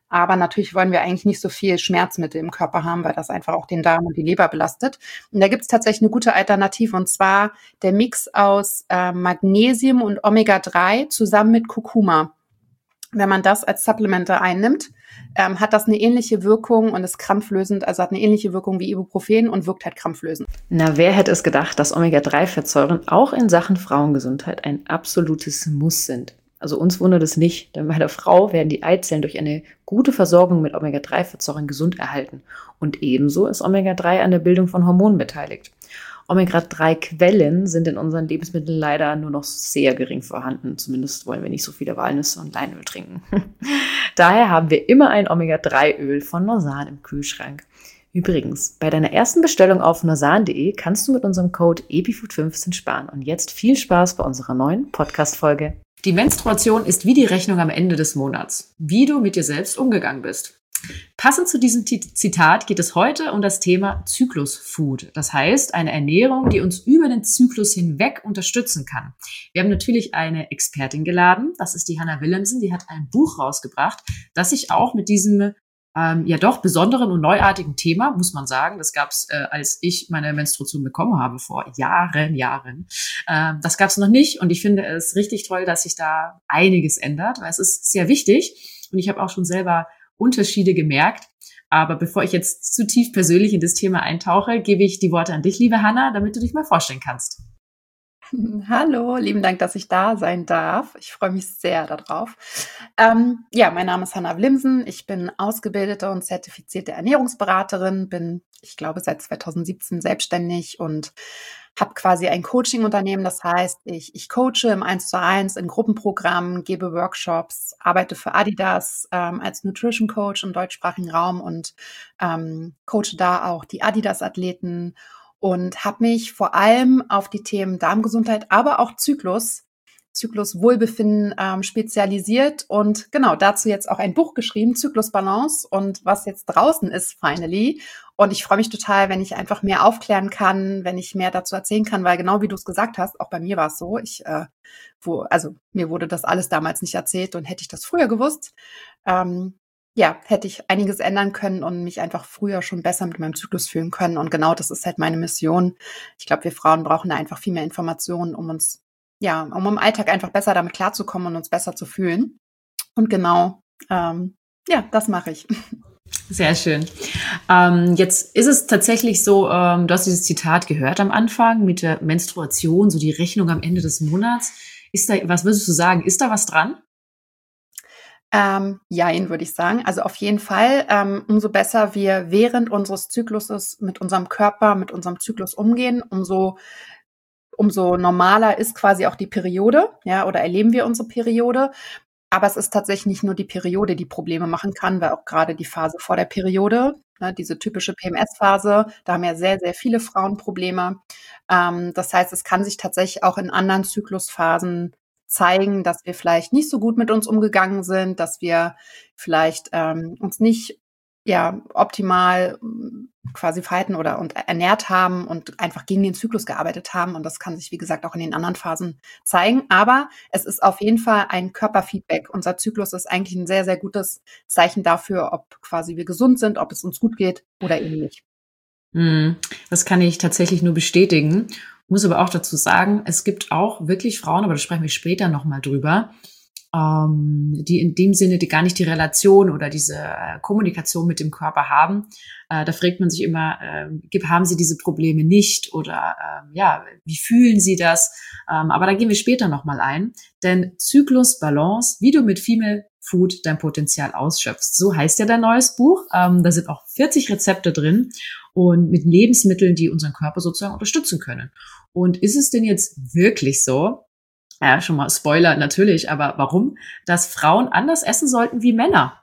Aber natürlich wollen wir eigentlich nicht so viel Schmerzmittel im Körper haben, weil das einfach auch den Darm und die Leber belastet. Und da gibt's tatsächlich eine gute Alternative, und zwar der Mix aus Magnesium und Omega-3 zusammen mit Kurkuma. Wenn man das als Supplemente einnimmt, hat das eine ähnliche Wirkung und ist krampflösend, also hat eine ähnliche Wirkung wie Ibuprofen und wirkt halt krampflösend. Na, wer hätte es gedacht, dass Omega-3-Fettsäuren auch in Sachen Frauengesundheit ein absolutes Muss sind? Also uns wundert es nicht, denn bei der Frau werden die Eizellen durch eine gute Versorgung mit Omega-3-Fettsäuren gesund erhalten. Und ebenso ist Omega-3 an der Bildung von Hormonen beteiligt. Omega-3-Quellen sind in unseren Lebensmitteln leider nur noch sehr gering vorhanden. Zumindest wollen wir nicht so viele Walnüsse und Leinöl trinken. Daher haben wir immer ein Omega-3-Öl von Norsan im Kühlschrank. Übrigens, bei deiner ersten Bestellung auf norsan.de kannst du mit unserem Code EPIFOOD15 sparen. Und jetzt viel Spaß bei unserer neuen Podcast-Folge. Die Menstruation ist wie die Rechnung am Ende des Monats. Wie du mit dir selbst umgegangen bist. Passend zu diesem Zitat geht es heute um das Thema Zyklusfood. Das heißt, eine Ernährung, die uns über den Zyklus hinweg unterstützen kann. Wir haben natürlich eine Expertin geladen. Das ist die Hannah Willemsen. Die hat ein Buch rausgebracht, das sich auch mit diesem ja doch besonderen und neuartigen Thema, muss man sagen. Das gab es, als ich meine Menstruation bekommen habe, vor Jahren. Das gab es noch nicht, und ich finde es richtig toll, dass sich da einiges ändert, weil es ist sehr wichtig, und ich habe auch schon selber Unterschiede gemerkt. Aber bevor ich jetzt zu tief persönlich in das Thema eintauche, gebe ich die Worte an dich, liebe Hannah, damit du dich mal vorstellen kannst. Hallo, lieben Dank, dass ich da sein darf. Ich freue mich sehr darauf. Ja, mein Name ist Hannah Willemsen. Ich bin ausgebildete und zertifizierte Ernährungsberaterin, bin, ich glaube, seit 2017 selbstständig und habe quasi ein Coaching-Unternehmen. Das heißt, ich coache im 1:1 in Gruppenprogrammen, gebe Workshops, arbeite für Adidas als Nutrition Coach im deutschsprachigen Raum und coache da auch die Adidas-Athleten und habe mich vor allem auf die Themen Darmgesundheit, aber auch Zykluswohlbefinden spezialisiert und genau dazu jetzt auch ein Buch geschrieben, Zyklusbalance, und was jetzt draußen ist, finally. Und ich freue mich total, wenn ich einfach mehr aufklären kann, wenn ich mehr dazu erzählen kann, weil genau wie du es gesagt hast, auch bei mir war es so, mir wurde das alles damals nicht erzählt, und hätte ich das früher gewusst, ja, hätte ich einiges ändern können und mich einfach früher schon besser mit meinem Zyklus fühlen können. Und genau das ist halt meine Mission. Ich glaube, wir Frauen brauchen da einfach viel mehr Informationen, um im Alltag einfach besser damit klarzukommen und uns besser zu fühlen. Und genau, das mache ich. Sehr schön. Jetzt ist es tatsächlich so, du hast dieses Zitat gehört am Anfang mit der Menstruation, so die Rechnung am Ende des Monats. Was würdest du sagen? Ist da was dran? Jein, würde ich sagen. Also auf jeden Fall, umso besser wir während unseres Zykluses mit unserem Körper, mit unserem Zyklus umgehen, umso normaler ist quasi auch die Periode, ja, oder erleben wir unsere Periode. Aber es ist tatsächlich nicht nur die Periode, die Probleme machen kann, weil auch gerade die Phase vor der Periode, ne, diese typische PMS-Phase, da haben ja sehr, sehr viele Frauen Probleme. Das heißt, es kann sich tatsächlich auch in anderen Zyklusphasen zeigen, dass wir vielleicht nicht so gut mit uns umgegangen sind, dass wir vielleicht uns nicht optimal quasi verhalten und ernährt haben und einfach gegen den Zyklus gearbeitet haben. Und das kann sich, wie gesagt, auch in den anderen Phasen zeigen. Aber es ist auf jeden Fall ein Körperfeedback. Unser Zyklus ist eigentlich ein sehr, sehr gutes Zeichen dafür, ob quasi wir gesund sind, ob es uns gut geht oder eben nicht. Das kann ich tatsächlich nur bestätigen. Muss aber auch dazu sagen, es gibt auch wirklich Frauen, aber da sprechen wir später nochmal drüber, die in dem Sinne gar nicht die Relation oder diese Kommunikation mit dem Körper haben. Da fragt man sich immer, haben sie diese Probleme nicht oder wie fühlen sie das? Aber da gehen wir später nochmal ein. Denn Zyklusbalance, wie du mit Female Food dein Potenzial ausschöpfst. So heißt ja dein neues Buch. Da sind auch 40 Rezepte drin und mit Lebensmitteln, die unseren Körper sozusagen unterstützen können. Und ist es denn jetzt wirklich so, ja, schon mal Spoiler natürlich, aber warum, dass Frauen anders essen sollten wie Männer?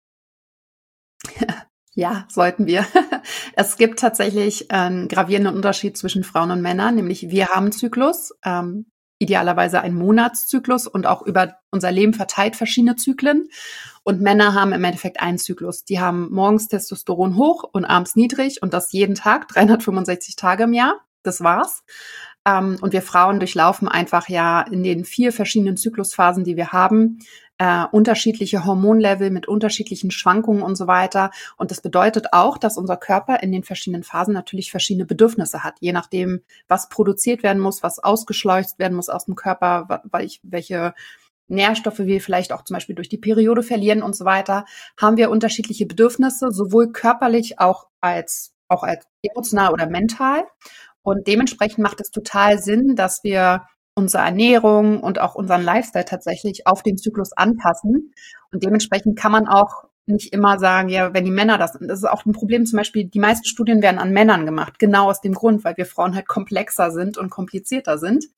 Ja, sollten wir. Es gibt tatsächlich einen gravierenden Unterschied zwischen Frauen und Männern, nämlich wir haben einen Zyklus, idealerweise einen Monatszyklus und auch über unser Leben verteilt verschiedene Zyklen. Und Männer haben im Endeffekt einen Zyklus. Die haben morgens Testosteron hoch und abends niedrig, und das jeden Tag, 365 Tage im Jahr. Das war's. Und wir Frauen durchlaufen einfach ja in den 4 verschiedenen Zyklusphasen, die wir haben, unterschiedliche Hormonlevel mit unterschiedlichen Schwankungen und so weiter. Und das bedeutet auch, dass unser Körper in den verschiedenen Phasen natürlich verschiedene Bedürfnisse hat, je nachdem, was produziert werden muss, was ausgeschleust werden muss aus dem Körper, welche Nährstoffe wir vielleicht auch zum Beispiel durch die Periode verlieren und so weiter, haben wir unterschiedliche Bedürfnisse, sowohl körperlich auch als emotional oder mental. Und dementsprechend macht es total Sinn, dass wir unsere Ernährung und auch unseren Lifestyle tatsächlich auf den Zyklus anpassen. Und dementsprechend kann man auch nicht immer sagen, ja, wenn die Männer das ist auch ein Problem, zum Beispiel, die meisten Studien werden an Männern gemacht, genau aus dem Grund, weil wir Frauen halt komplexer sind und komplizierter sind.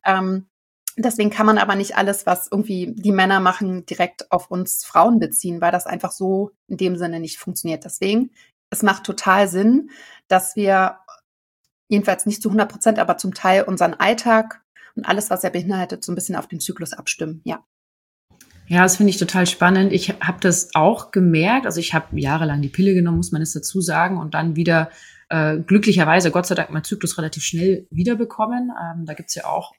Deswegen kann man aber nicht alles, was irgendwie die Männer machen, direkt auf uns Frauen beziehen, weil das einfach so in dem Sinne nicht funktioniert. Deswegen, es macht total Sinn, dass wir jedenfalls nicht zu 100%, aber zum Teil unseren Alltag und alles, was er beinhaltet, so ein bisschen auf den Zyklus abstimmen. Ja. Ja, das finde ich total spannend. Ich habe das auch gemerkt. Also ich habe jahrelang die Pille genommen, muss man es dazu sagen, und dann wieder glücklicherweise, Gott sei Dank, meinen Zyklus relativ schnell wiederbekommen. Da gibt's ja auch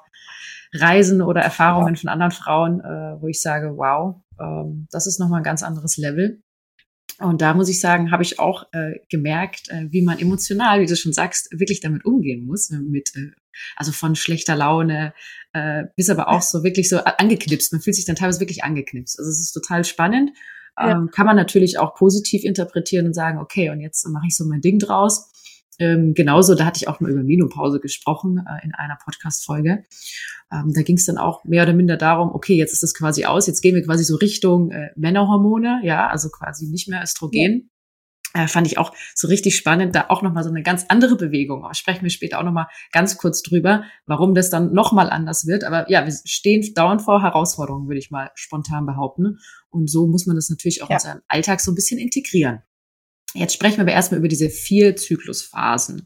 Reisen oder Erfahrungen von anderen Frauen, wo ich sage, wow, das ist nochmal ein ganz anderes Level. Und da muss ich sagen, habe ich auch gemerkt, wie man emotional, wie du schon sagst, wirklich damit umgehen muss, also von schlechter Laune bis aber auch so wirklich so angeknipst. Man fühlt sich dann teilweise wirklich angeknipst. Also es ist total spannend. Ja. Kann man natürlich auch positiv interpretieren und sagen, okay, und jetzt mache ich so mein Ding draus. Genauso, da hatte ich auch mal über Menopause gesprochen in einer Podcast-Folge. Da ging es dann auch mehr oder minder darum, okay, jetzt ist das quasi aus, jetzt gehen wir quasi so Richtung Männerhormone, ja, also quasi nicht mehr Östrogen. Fand ich auch so richtig spannend, da auch nochmal so eine ganz andere Bewegung. Aber sprechen wir später auch nochmal ganz kurz drüber, warum das dann nochmal anders wird. Aber ja, wir stehen dauernd vor Herausforderungen, würde ich mal spontan behaupten. Und so muss man das natürlich auch in seinen Alltag so ein bisschen integrieren. Jetzt sprechen wir aber erstmal über diese 4 Zyklusphasen.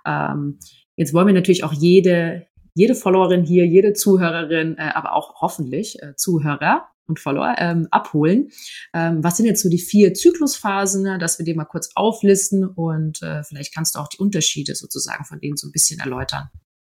Jetzt wollen wir natürlich auch jede Followerin hier, jede Zuhörerin, aber auch hoffentlich Zuhörer und Follower abholen. Was sind jetzt so die 4 Zyklusphasen, ne, dass wir die mal kurz auflisten und vielleicht kannst du auch die Unterschiede sozusagen von denen so ein bisschen erläutern.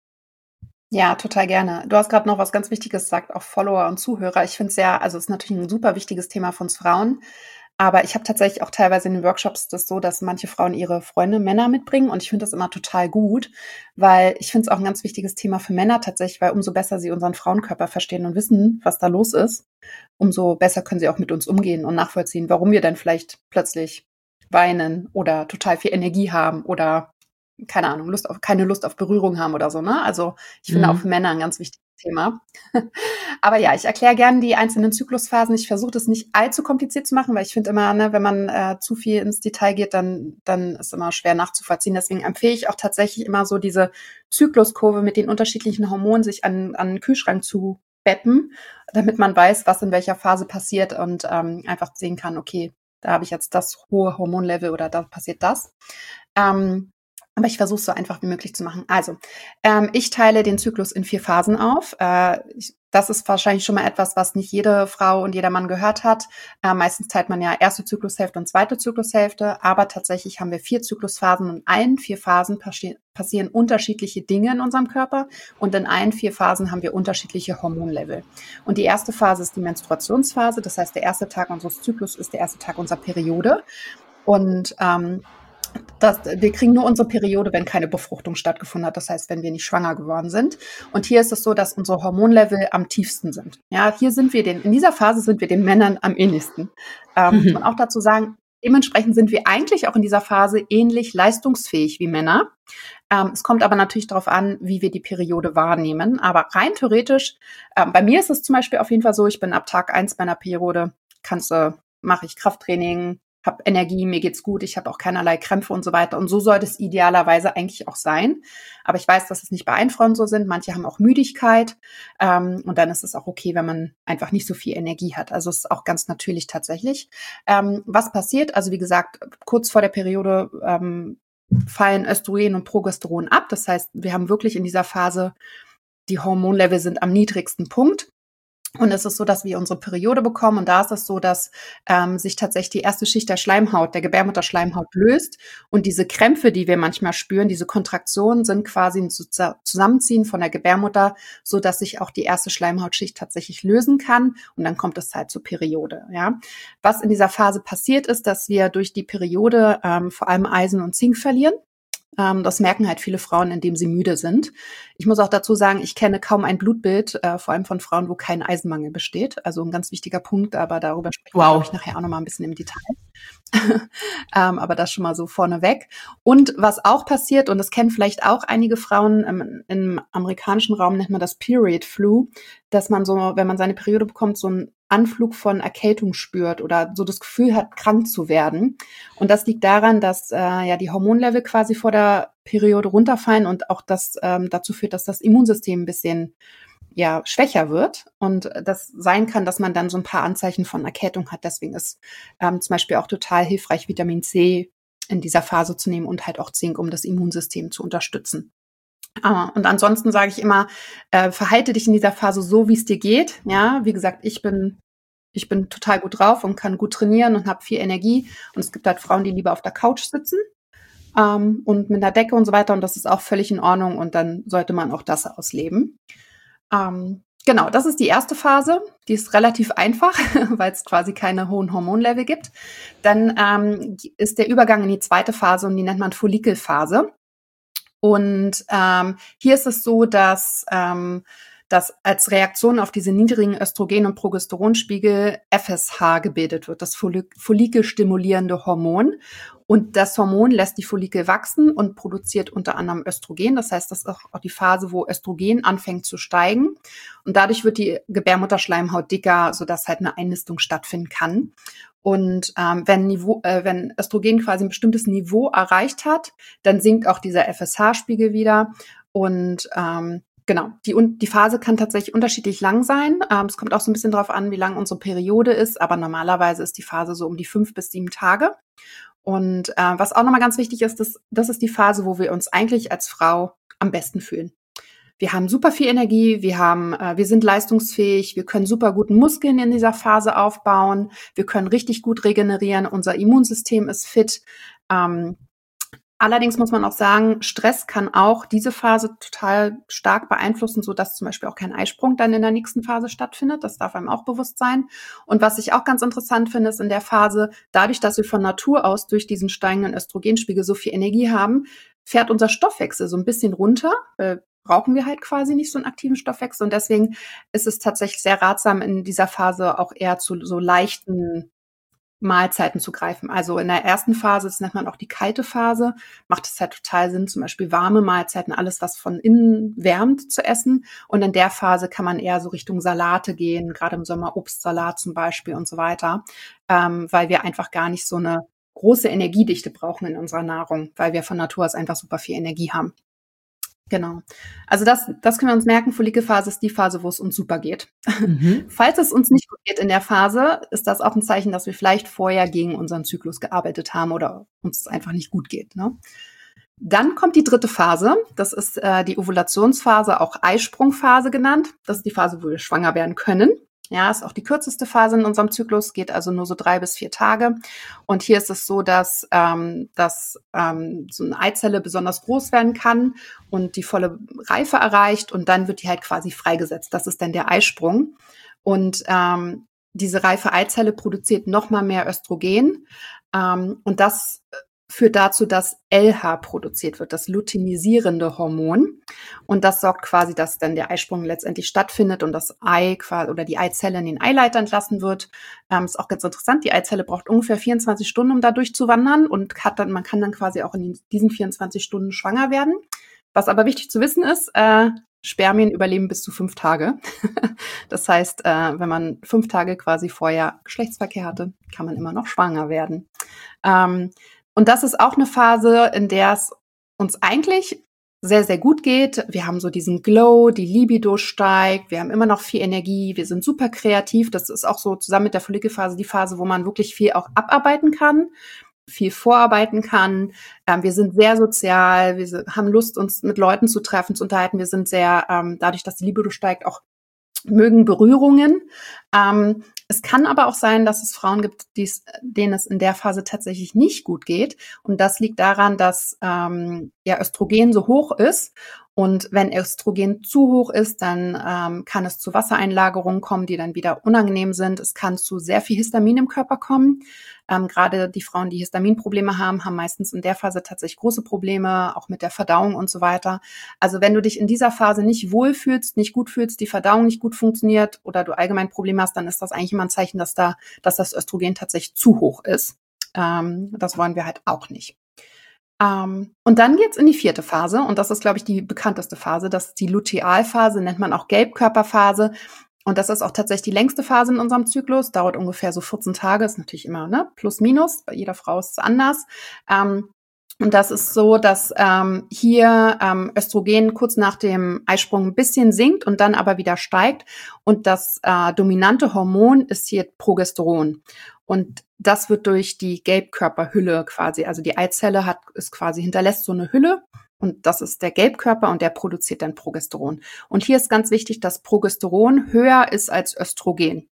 Ja, total gerne. Du hast gerade noch was ganz Wichtiges gesagt, auch Follower und Zuhörer. Ich finde es also es ist natürlich ein super wichtiges Thema für uns Frauen. Aber ich habe tatsächlich auch teilweise in den Workshops das so, dass manche Frauen ihre Freunde, Männer mitbringen. Und ich finde das immer total gut, weil ich finde es auch ein ganz wichtiges Thema für Männer tatsächlich, weil umso besser sie unseren Frauenkörper verstehen und wissen, was da los ist, umso besser können sie auch mit uns umgehen und nachvollziehen, warum wir dann vielleicht plötzlich weinen oder total viel Energie haben oder keine Ahnung, keine Lust auf Berührung haben oder so, ne? Also ich finde auch für Männer ein ganz wichtiges Thema. Aber ja, ich erkläre gerne die einzelnen Zyklusphasen. Ich versuche das nicht allzu kompliziert zu machen, weil ich finde immer, ne, wenn man zu viel ins Detail geht, dann ist immer schwer nachzuvollziehen. Deswegen empfehle ich auch tatsächlich immer so diese Zykluskurve mit den unterschiedlichen Hormonen sich an den Kühlschrank zu betten, damit man weiß, was in welcher Phase passiert und einfach sehen kann, okay, da habe ich jetzt das hohe Hormonlevel oder da passiert das. Aber ich versuche es so einfach wie möglich zu machen. Also, ich teile den Zyklus in 4 Phasen auf. Das ist wahrscheinlich schon mal etwas, was nicht jede Frau und jeder Mann gehört hat. Meistens teilt man ja erste Zyklushälfte und zweite Zyklushälfte, aber tatsächlich haben wir 4 Zyklusphasen und in allen 4 Phasen passieren unterschiedliche Dinge in unserem Körper und in allen 4 Phasen haben wir unterschiedliche Hormonlevel. Und die erste Phase ist die Menstruationsphase, das heißt, der erste Tag unseres Zyklus ist der erste Tag unserer Periode und wir kriegen nur unsere Periode, wenn keine Befruchtung stattgefunden hat. Das heißt, wenn wir nicht schwanger geworden sind. Und hier ist es so, dass unsere Hormonlevel am tiefsten sind. Ja, in dieser Phase sind wir den Männern am ähnlichsten. Muss man auch dazu sagen, dementsprechend sind wir eigentlich auch in dieser Phase ähnlich leistungsfähig wie Männer. Es kommt aber natürlich darauf an, wie wir die Periode wahrnehmen. Aber rein theoretisch, bei mir ist es zum Beispiel auf jeden Fall so, ich bin ab Tag 1 meiner Periode, mache ich Krafttraining, habe Energie, mir geht's gut, ich habe auch keinerlei Krämpfe und so weiter. Und so sollte es idealerweise eigentlich auch sein. Aber ich weiß, dass es nicht bei allen Frauen so sind. Manche haben auch Müdigkeit. Und dann ist es auch okay, wenn man einfach nicht so viel Energie hat. Also es ist auch ganz natürlich tatsächlich. Was passiert? Also wie gesagt, kurz vor der Periode fallen Östrogen und Progesteron ab. Das heißt, wir haben wirklich in dieser Phase, die Hormonlevel sind am niedrigsten Punkt. Und es ist so, dass wir unsere Periode bekommen. Und da ist es so, dass sich tatsächlich die erste Schicht der Schleimhaut, der Gebärmutterschleimhaut löst. Und diese Krämpfe, die wir manchmal spüren, diese Kontraktionen sind quasi ein Zusammenziehen von der Gebärmutter, so dass sich auch die erste Schleimhautschicht tatsächlich lösen kann. Und dann kommt es halt zur Periode. Ja. Was in dieser Phase passiert ist, dass wir durch die Periode vor allem Eisen und Zink verlieren. Das merken halt viele Frauen, indem sie müde sind. Ich muss auch dazu sagen, ich kenne kaum ein Blutbild, vor allem von Frauen, wo kein Eisenmangel besteht. Also ein ganz wichtiger Punkt, aber darüber sprechen wir, glaube ich, nachher auch noch mal ein bisschen im Detail. Aber das schon mal so vorneweg. Und was auch passiert, und das kennen vielleicht auch einige Frauen, im amerikanischen Raum nennt man das Period Flu, dass man so, wenn man seine Periode bekommt, so einen Anflug von Erkältung spürt oder so das Gefühl hat, krank zu werden. Und das liegt daran, dass ja die Hormonlevel quasi vor der Periode runterfallen und auch das dazu führt, dass das Immunsystem ein bisschen ja schwächer wird und das sein kann, dass man dann so ein paar Anzeichen von Erkältung hat. Deswegen ist zum Beispiel auch total hilfreich, Vitamin C in dieser Phase zu nehmen und halt auch Zink, um das Immunsystem zu unterstützen. Und ansonsten sage ich immer, verhalte dich in dieser Phase so, wie es dir geht. Ja, wie gesagt, ich bin total gut drauf und kann gut trainieren und habe viel Energie. Und es gibt halt Frauen, die lieber auf der Couch sitzen und mit einer Decke und so weiter. Und das ist auch völlig in Ordnung. Und dann sollte man auch das ausleben. Genau, das ist die erste Phase. Die ist relativ einfach, weil es quasi keine hohen Hormonlevel gibt. Dann ist der Übergang in die zweite Phase und die nennt man Follikelphase. Und hier ist es so, dass als Reaktion auf diese niedrigen Östrogen- und Progesteronspiegel FSH gebildet wird, das follikelstimulierende Hormon. Und das Hormon lässt die Follikel wachsen und produziert unter anderem Östrogen. Das heißt, das ist auch die Phase, wo Östrogen anfängt zu steigen. Und dadurch wird die Gebärmutterschleimhaut dicker, sodass halt eine Einnistung stattfinden kann. Und wenn Östrogen quasi ein bestimmtes Niveau erreicht hat, dann sinkt auch dieser FSH-Spiegel wieder. Und genau, die Phase kann tatsächlich unterschiedlich lang sein. Es kommt auch so ein bisschen darauf an, wie lang unsere Periode ist. Aber normalerweise ist die Phase so um die 5 bis 7 Tage. Und was auch nochmal ganz wichtig ist, das ist die Phase, wo wir uns eigentlich als Frau am besten fühlen. Wir haben super viel Energie, wir sind leistungsfähig, wir können super guten Muskeln in dieser Phase aufbauen, wir können richtig gut regenerieren, unser Immunsystem ist fit. Allerdings muss man auch sagen, Stress kann auch diese Phase total stark beeinflussen, sodass zum Beispiel auch kein Eisprung dann in der nächsten Phase stattfindet. Das darf einem auch bewusst sein. Und was ich auch ganz interessant finde, ist in der Phase, dadurch, dass wir von Natur aus durch diesen steigenden Östrogenspiegel so viel Energie haben, fährt unser Stoffwechsel so ein bisschen runter. Brauchen wir halt quasi nicht so einen aktiven Stoffwechsel. Und deswegen ist es tatsächlich sehr ratsam, in dieser Phase auch eher zu so leichten Mahlzeiten zu greifen. Also in der ersten Phase, das nennt man auch die kalte Phase, macht es halt total Sinn, zum Beispiel warme Mahlzeiten, alles, was von innen wärmt, zu essen. Und in der Phase kann man eher so Richtung Salate gehen, gerade im Sommer Obstsalat zum Beispiel und so weiter, weil wir einfach gar nicht so eine große Energiedichte brauchen in unserer Nahrung, weil wir von Natur aus einfach super viel Energie haben. Genau. Also das können wir uns merken. Follikelphase ist die Phase, wo es uns super geht. Falls es uns nicht gut geht in der Phase, ist das auch ein Zeichen, dass wir vielleicht vorher gegen unseren Zyklus gearbeitet haben oder uns es einfach nicht gut geht. Ne? Dann kommt die dritte Phase. Das ist die Ovulationsphase, auch Eisprungphase genannt. Das ist die Phase, wo wir schwanger werden können. Ja, ist auch die kürzeste Phase in unserem Zyklus, geht also nur so 3 bis 4 Tage. Und hier ist es so, dass so eine Eizelle besonders groß werden kann und die volle Reife erreicht und dann wird die halt quasi freigesetzt. Das ist dann der Eisprung. Und diese reife Eizelle produziert noch mal mehr Östrogen und das führt dazu, dass LH produziert wird, das luteinisierende Hormon. Und das sorgt quasi, dass dann der Eisprung letztendlich stattfindet und das Ei quasi oder die Eizelle in den Eileiter entlassen wird. Ist auch ganz interessant. Die Eizelle braucht ungefähr 24 Stunden, um da durchzuwandern und man kann dann quasi auch in diesen 24 Stunden schwanger werden. Was aber wichtig zu wissen ist, Spermien überleben bis zu 5 Tage. Das heißt, wenn man 5 Tage quasi vorher Geschlechtsverkehr hatte, kann man immer noch schwanger werden. Und das ist auch eine Phase, in der es uns eigentlich sehr, sehr gut geht. Wir haben so diesen Glow, die Libido steigt, wir haben immer noch viel Energie, wir sind super kreativ. Das ist auch so zusammen mit der Follikelphase die Phase, wo man wirklich viel auch abarbeiten kann, viel vorarbeiten kann. Wir sind sehr sozial, wir haben Lust, uns mit Leuten zu treffen, zu unterhalten. Wir sind sehr, dadurch, dass die Libido steigt, auch mögen Berührungen. Es kann aber auch sein, dass es Frauen gibt, denen es in der Phase tatsächlich nicht gut geht. Und das liegt daran, dass Östrogen so hoch ist. Und wenn Östrogen zu hoch ist, dann kann es zu Wassereinlagerungen kommen, die dann wieder unangenehm sind. Es kann zu sehr viel Histamin im Körper kommen. Gerade die Frauen, die Histaminprobleme haben, haben meistens in der Phase tatsächlich große Probleme, auch mit der Verdauung und so weiter. Also wenn du dich in dieser Phase nicht wohlfühlst, nicht gut fühlst, die Verdauung nicht gut funktioniert oder du allgemein Probleme hast, dann ist das eigentlich immer ein Zeichen, dass das Östrogen tatsächlich zu hoch ist. Das wollen wir halt auch nicht. Und dann geht's in die 4. Phase und das ist, glaube ich, die bekannteste Phase. Das ist die Lutealphase, nennt man auch Gelbkörperphase. Und das ist auch tatsächlich die längste Phase in unserem Zyklus, dauert ungefähr so 14 Tage, ist natürlich immer, ne, plus minus, bei jeder Frau ist es anders. Und das ist so, dass hier Östrogen kurz nach dem Eisprung ein bisschen sinkt und dann aber wieder steigt. Und das dominante Hormon ist hier Progesteron. Und das wird durch die Gelbkörperhülle quasi, also die Eizelle hinterlässt so eine Hülle. Und das ist der Gelbkörper und der produziert dann Progesteron. Und hier ist ganz wichtig, dass Progesteron höher ist als Östrogen.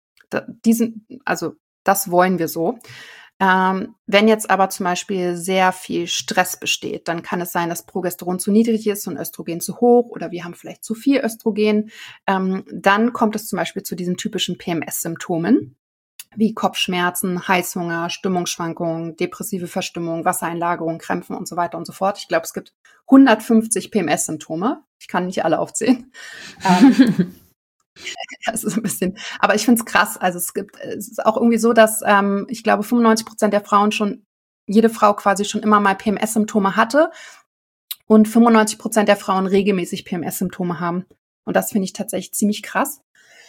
Das wollen wir so. Wenn jetzt aber zum Beispiel sehr viel Stress besteht, dann kann es sein, dass Progesteron zu niedrig ist und Östrogen zu hoch oder wir haben vielleicht zu viel Östrogen. Dann kommt es zum Beispiel zu diesen typischen PMS-Symptomen wie Kopfschmerzen, Heißhunger, Stimmungsschwankungen, depressive Verstimmung, Wassereinlagerung, Krämpfen und so weiter und so fort. Ich glaube, es gibt 150 PMS-Symptome. Ich kann nicht alle aufzählen. Das ist ein bisschen, aber ich finde es krass. Also es ist auch irgendwie so, dass ich glaube 95% der Frauen jede Frau quasi schon immer mal PMS-Symptome hatte und 95% der Frauen regelmäßig PMS-Symptome haben. Und das finde ich tatsächlich ziemlich krass.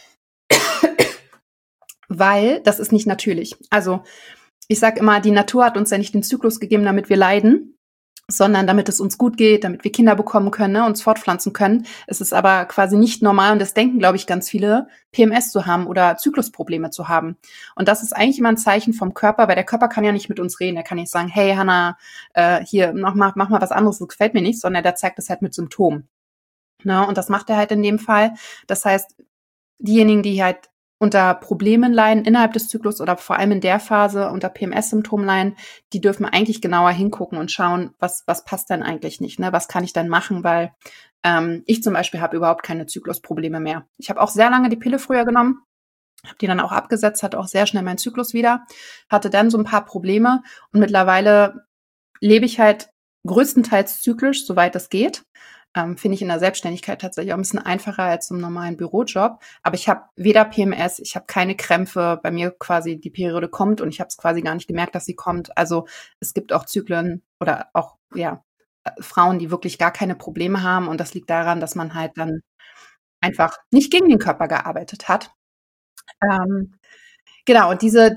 Weil das ist nicht natürlich. Also ich sage immer, die Natur hat uns ja nicht den Zyklus gegeben, damit wir leiden, sondern damit es uns gut geht, damit wir Kinder bekommen können, ne, uns fortpflanzen können. Es ist aber quasi nicht normal und das denken, glaube ich, ganz viele, PMS zu haben oder Zyklusprobleme zu haben. Und das ist eigentlich immer ein Zeichen vom Körper, weil der Körper kann ja nicht mit uns reden. Er kann nicht sagen, hey Hannah, hier, mach mal was anderes, das gefällt mir nicht, sondern der zeigt es halt mit Symptomen. Ne? Und das macht er halt in dem Fall. Das heißt, diejenigen, die halt unter Problemen leiden innerhalb des Zyklus oder vor allem in der Phase unter PMS-Symptomen leiden, die dürfen eigentlich genauer hingucken und schauen, was passt denn eigentlich nicht, ne? Was kann ich dann machen, weil ich zum Beispiel habe überhaupt keine Zyklusprobleme mehr. Ich habe auch sehr lange die Pille früher genommen, habe die dann auch abgesetzt, hatte auch sehr schnell meinen Zyklus wieder, hatte dann so ein paar Probleme und mittlerweile lebe ich halt größtenteils zyklisch, soweit es geht. Finde ich in der Selbstständigkeit tatsächlich auch ein bisschen einfacher als im normalen Bürojob. Aber ich habe weder PMS, ich habe keine Krämpfe, bei mir quasi die Periode kommt und ich habe es quasi gar nicht gemerkt, dass sie kommt. Also es gibt auch Zyklen oder auch Frauen, die wirklich gar keine Probleme haben und das liegt daran, dass man halt dann einfach nicht gegen den Körper gearbeitet hat. Genau, und diese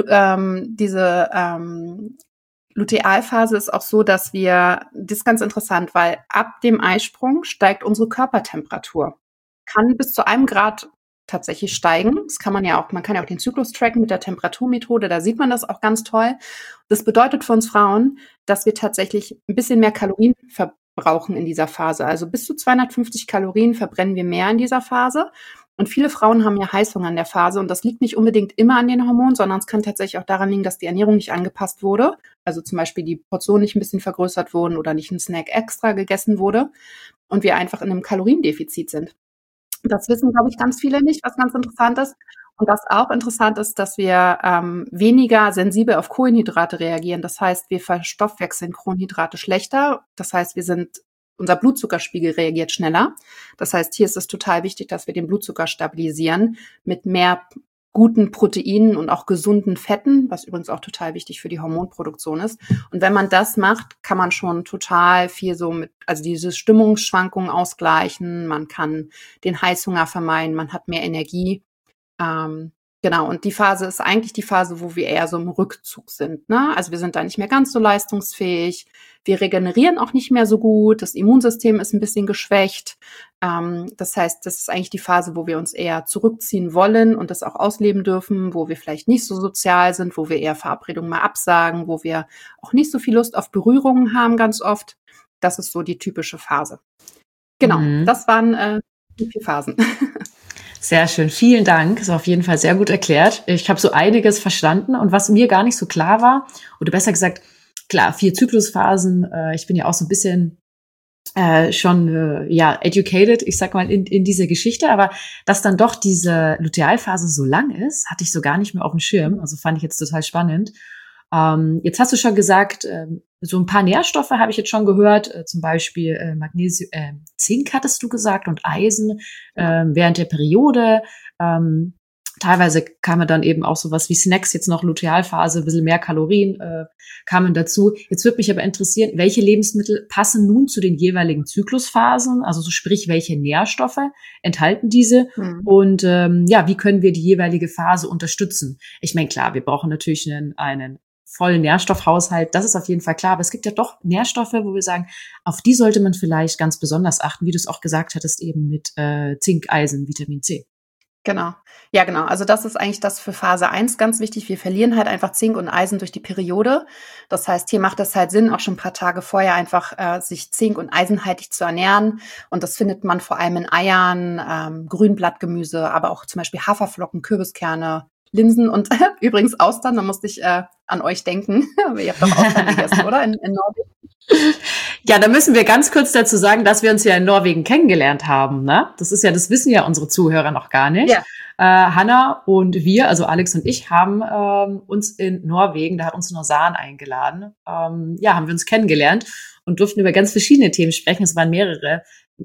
Lutealphase ist auch so, das ist ganz interessant, weil ab dem Eisprung steigt unsere Körpertemperatur. Kann bis zu 1 Grad tatsächlich steigen. Man kann ja auch den Zyklus tracken mit der Temperaturmethode, da sieht man das auch ganz toll. Das bedeutet für uns Frauen, dass wir tatsächlich ein bisschen mehr Kalorien verbrauchen in dieser Phase. Also bis zu 250 Kalorien verbrennen wir mehr in dieser Phase. Und viele Frauen haben ja Heißhunger in der Phase und das liegt nicht unbedingt immer an den Hormonen, sondern es kann tatsächlich auch daran liegen, dass die Ernährung nicht angepasst wurde. Also zum Beispiel die Portionen nicht ein bisschen vergrößert wurden oder nicht ein Snack extra gegessen wurde und wir einfach in einem Kaloriendefizit sind. Das wissen, glaube ich, ganz viele nicht, was ganz interessant ist. Und was auch interessant ist, dass wir weniger sensibel auf Kohlenhydrate reagieren. Das heißt, wir verstoffwechseln Kohlenhydrate schlechter. Das heißt, unser Blutzuckerspiegel reagiert schneller. Das heißt, hier ist es total wichtig, dass wir den Blutzucker stabilisieren mit mehr guten Proteinen und auch gesunden Fetten, was übrigens auch total wichtig für die Hormonproduktion ist. Und wenn man das macht, kann man schon total viel also diese Stimmungsschwankungen ausgleichen, man kann den Heißhunger vermeiden, man hat mehr Energie. Genau, und die Phase ist eigentlich die Phase, wo wir eher so im Rückzug sind, ne? Also wir sind da nicht mehr ganz so leistungsfähig, wir regenerieren auch nicht mehr so gut, das Immunsystem ist ein bisschen geschwächt. Das heißt, das ist eigentlich die Phase, wo wir uns eher zurückziehen wollen und das auch ausleben dürfen, wo wir vielleicht nicht so sozial sind, wo wir eher Verabredungen mal absagen, wo wir auch nicht so viel Lust auf Berührungen haben ganz oft. Das ist so die typische Phase. Genau, das waren die 4 Phasen. Sehr schön, vielen Dank. Ist auf jeden Fall sehr gut erklärt. Ich habe so einiges verstanden und was mir gar nicht so klar war, oder besser gesagt, klar, 4 Zyklusphasen. Ich bin ja auch so ein bisschen schon educated, ich sag mal, in dieser Geschichte, aber dass dann doch diese Lutealphase so lang ist, hatte ich so gar nicht mehr auf dem Schirm. Also fand ich jetzt total spannend. Jetzt hast du schon gesagt, so ein paar Nährstoffe habe ich jetzt schon gehört, zum Beispiel Magnesium, Zink hattest du gesagt und Eisen während der Periode. Teilweise kamen dann eben auch sowas wie Snacks, jetzt noch Lutealphase, ein bisschen mehr Kalorien kamen dazu. Jetzt würde mich aber interessieren, welche Lebensmittel passen nun zu den jeweiligen Zyklusphasen, also so sprich, welche Nährstoffe enthalten diese und wie können wir die jeweilige Phase unterstützen? Ich meine, klar, wir brauchen natürlich einen vollen Nährstoffhaushalt, das ist auf jeden Fall klar, aber es gibt ja doch Nährstoffe, wo wir sagen, auf die sollte man vielleicht ganz besonders achten, wie du es auch gesagt hattest, eben mit Zink, Eisen, Vitamin C. Genau. Ja, genau. Also das ist eigentlich das für Phase 1 ganz wichtig. Wir verlieren halt einfach Zink und Eisen durch die Periode. Das heißt, hier macht es halt Sinn, auch schon ein paar Tage vorher einfach sich Zink- und eisenhaltig zu ernähren. Und das findet man vor allem in Eiern, Grünblattgemüse, aber auch zum Beispiel Haferflocken, Kürbiskerne, Linsen und übrigens Austern. Da musste ich an euch denken. Ihr habt doch Austern gegessen, oder? In Norwegen? Ja, da müssen wir ganz kurz dazu sagen, dass wir uns ja in Norwegen kennengelernt haben. Ne? Das wissen ja unsere Zuhörer noch gar nicht. Ja. Hanna und wir, also Alex und ich, haben uns in Norwegen, da hat uns Norsan eingeladen, haben wir uns kennengelernt und durften über ganz verschiedene Themen sprechen. Es waren mehrere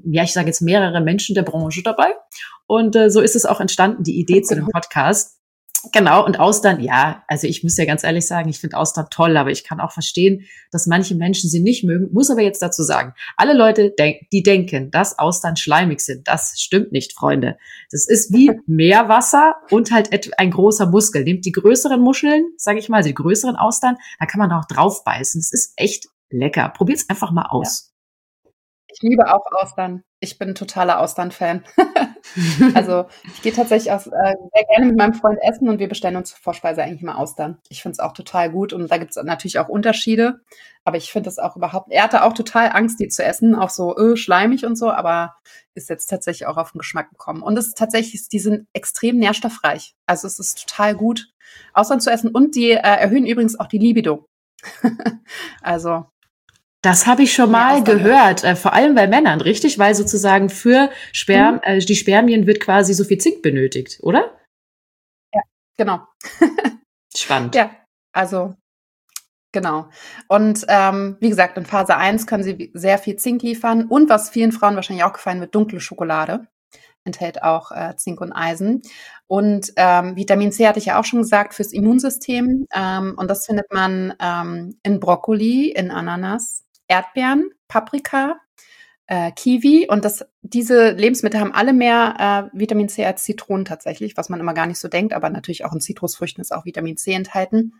Menschen der Branche dabei. Und so ist es auch entstanden, die Idee zu dem Podcast. Genau, und Austern, ja, also ich muss ja ganz ehrlich sagen, ich finde Austern toll, aber ich kann auch verstehen, dass manche Menschen sie nicht mögen, muss aber jetzt dazu sagen, alle Leute, die denken, dass Austern schleimig sind, das stimmt nicht, Freunde. Das ist wie Meerwasser und halt ein großer Muskel. Nehmt die größeren Muscheln, sage ich mal, also die größeren Austern, da kann man auch drauf beißen. Das ist echt lecker. Probiert's einfach mal aus. Ja. Ich liebe auch Austern. Ich bin ein totaler Austern-Fan. Also ich gehe tatsächlich auch sehr gerne mit meinem Freund essen und wir bestellen uns zur Vorspeise eigentlich immer Austern. Ich finde es auch total gut und da gibt es natürlich auch Unterschiede, aber ich finde das auch er hatte auch total Angst, die zu essen, auch so schleimig und so, aber ist jetzt tatsächlich auch auf den Geschmack gekommen. Und es ist tatsächlich, die sind extrem nährstoffreich. Also es ist total gut, Austern zu essen und die erhöhen übrigens auch die Libido. Also das habe ich schon mal gehört, vor allem bei Männern, richtig? Weil sozusagen für die Spermien wird quasi so viel Zink benötigt, oder? Ja, genau. Spannend. Ja, also genau. Und wie gesagt, in Phase 1 können sie sehr viel Zink liefern. Und was vielen Frauen wahrscheinlich auch gefallen wird, dunkle Schokolade enthält auch Zink und Eisen. Und Vitamin C hatte ich ja auch schon gesagt, fürs Immunsystem. Und das findet man in Brokkoli, in Ananas, Erdbeeren, Paprika, Kiwi. Und diese Lebensmittel haben alle mehr Vitamin C als Zitronen tatsächlich, was man immer gar nicht so denkt. Aber natürlich auch in Zitrusfrüchten ist auch Vitamin C enthalten.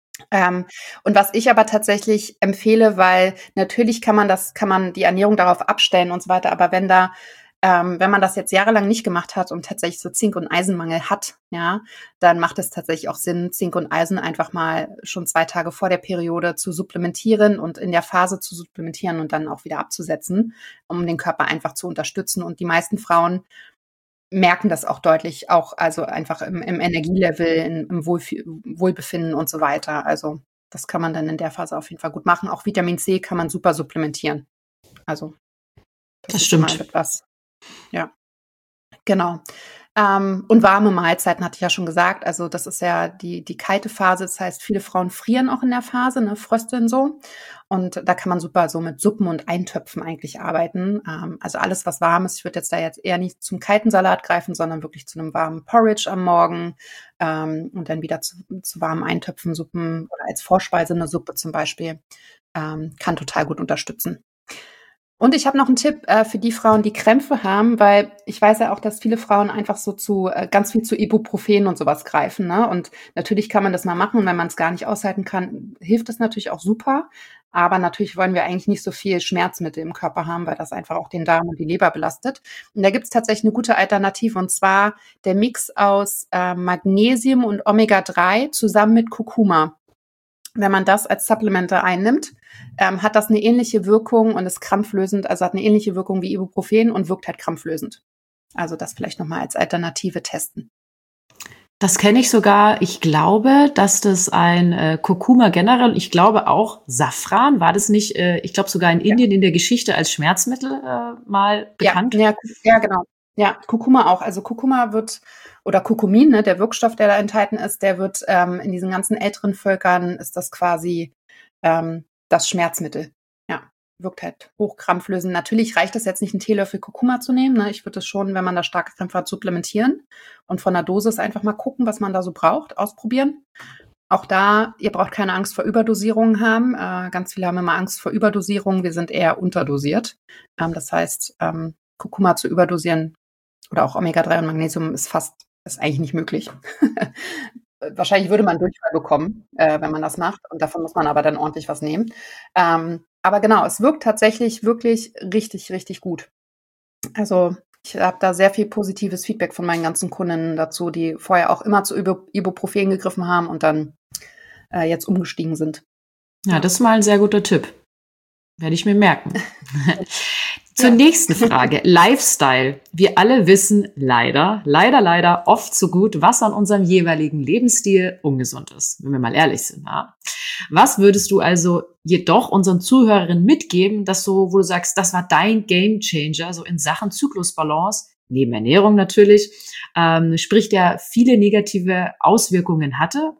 Und was ich aber tatsächlich empfehle, weil natürlich kann man die Ernährung darauf abstellen und so weiter, aber wenn man das jetzt jahrelang nicht gemacht hat und tatsächlich so Zink- und Eisenmangel hat, ja, dann macht es tatsächlich auch Sinn, Zink und Eisen einfach mal schon 2 Tage vor der Periode zu supplementieren und in der Phase zu supplementieren und dann auch wieder abzusetzen, um den Körper einfach zu unterstützen. Und die meisten Frauen merken das auch deutlich, auch also einfach im Energielevel, im Wohlbefinden und so weiter. Also das kann man dann in der Phase auf jeden Fall gut machen. Auch Vitamin C kann man super supplementieren. Also das stimmt. Mal etwas. Ja, genau. Und warme Mahlzeiten hatte ich ja schon gesagt. Also das ist ja die kalte Phase. Das heißt, viele Frauen frieren auch in der Phase, ne, frösteln so. Und da kann man super so mit Suppen und Eintöpfen eigentlich arbeiten. Also alles, was warm ist. Ich würde jetzt eher nicht zum kalten Salat greifen, sondern wirklich zu einem warmen Porridge am Morgen und dann wieder zu warmen Eintöpfen, Suppen oder als Vorspeise eine Suppe zum Beispiel. Kann total gut unterstützen. Und ich habe noch einen Tipp für die Frauen, die Krämpfe haben, weil ich weiß ja auch, dass viele Frauen einfach so zu ganz viel zu Ibuprofen und sowas greifen, ne? Und natürlich kann man das mal machen, und wenn man es gar nicht aushalten kann, hilft das natürlich auch super. Aber natürlich wollen wir eigentlich nicht so viel Schmerzmittel im Körper haben, weil das einfach auch den Darm und die Leber belastet. Und da gibt's tatsächlich eine gute Alternative, und zwar der Mix aus Magnesium und Omega-3 zusammen mit Kurkuma. Wenn man das als Supplemente einnimmt, hat das eine ähnliche Wirkung und ist krampflösend, also hat eine ähnliche Wirkung wie Ibuprofen und wirkt halt krampflösend. Also das vielleicht nochmal als Alternative testen. Das kenne ich sogar. Ich glaube, dass das ein Kurkuma generell, ich glaube auch Safran, war das nicht, ich glaube sogar in Indien in der Geschichte als Schmerzmittel mal bekannt? Ja, genau. Ja, Kurkuma auch. Also Kurkuma oder Kurkumin, ne, der Wirkstoff, der da enthalten ist, der wird in diesen ganzen älteren Völkern ist das quasi das Schmerzmittel. Ja, wirkt halt hochkrampflösend. Natürlich reicht es jetzt nicht, einen Teelöffel Kurkuma zu nehmen. Ne? Ich würde es schon, wenn man da starke Krämpfe hat, supplementieren und von der Dosis einfach mal gucken, was man da so braucht, ausprobieren. Auch da, ihr braucht keine Angst vor Überdosierungen haben. Ganz viele haben immer Angst vor Überdosierungen. Wir sind eher unterdosiert. Das heißt, Kurkuma zu überdosieren oder auch Omega-3 und Magnesium ist eigentlich nicht möglich. Wahrscheinlich würde man Durchfall bekommen, wenn man das macht. Und davon muss man aber dann ordentlich was nehmen. Aber genau, es wirkt tatsächlich wirklich richtig, richtig gut. Also ich habe da sehr viel positives Feedback von meinen ganzen Kundinnen dazu, die vorher auch immer zu Ibuprofen gegriffen haben und dann jetzt umgestiegen sind. Ja, das ist mal ein sehr guter Tipp. Werde ich mir merken. Zur nächsten Frage. Lifestyle. Wir alle wissen leider oft so gut, was an unserem jeweiligen Lebensstil ungesund ist, wenn wir mal ehrlich sind. Ja? Was würdest du also jedoch unseren Zuhörerinnen mitgeben, dass wo du sagst, das war dein Gamechanger, so in Sachen Zyklusbalance, neben Ernährung natürlich, sprich der viele negative Auswirkungen hatte,